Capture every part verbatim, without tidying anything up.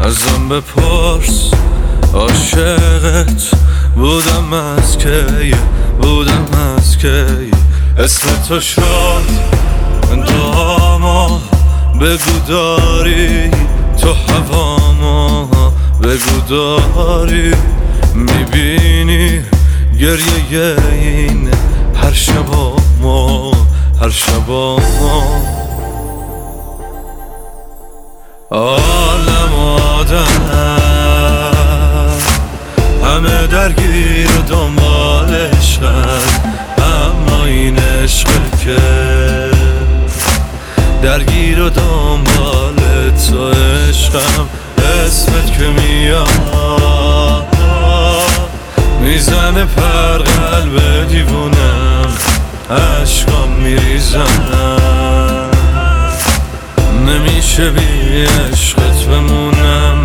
ازم بپرس عاشقت بودم از کی، بودم از کی. اسم تو شد دعاما، بگو داری تو هواما، بگو داری میبینی گریه این هر شبا ما، هر شبا ما. عالم آدم همه درگیر و دنبال عشقن، اما این عشق که درگیر و دنبال تو عشقم. اسمت که میاد میزنه پر قلب دیوونم، عشقام میریزن نمیشه بی عشقت بمونم.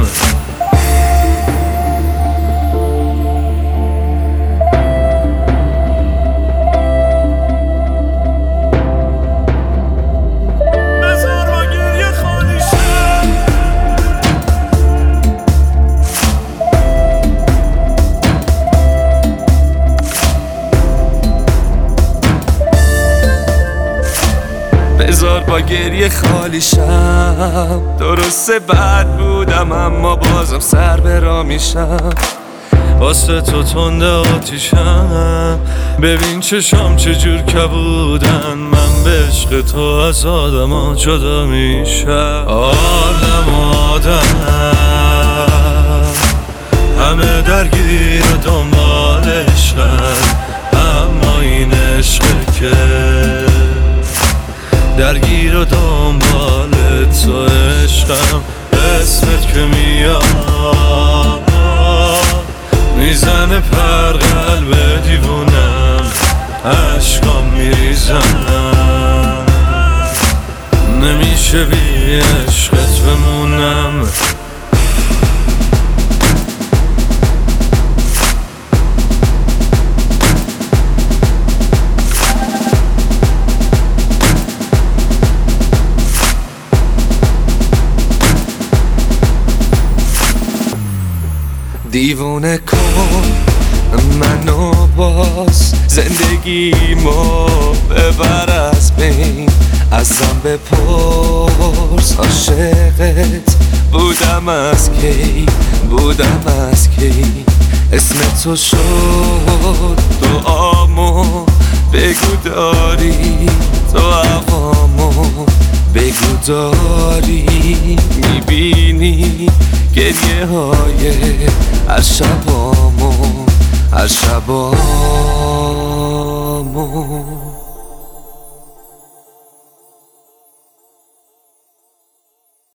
بذار با گریه خالی شم، درسته بد بودم اما بازم سر برا میشم. واسه تو تنده آتیشم، ببین چشام چجور کبودن، من به عشق تو از آدم ها جدا میشم. آدم آدم همه درگیر و دنبال عشقن، اما این عشق که درگیر و دنبال تو عشقم. اسمت که میاد میزنه پر قلب دیوونم، عشقام میریزن نمیشه بی عشقت بمونم. دیوونه کن منو باز، زندگیمو ببر از بین، ازم بپرس عاشقت بودم از کی، بودم از کی. اسم تو شد دعامو، بگو داری تو هوامو، بگو داری میبینی گریه های هر شبامو، هر شبامو.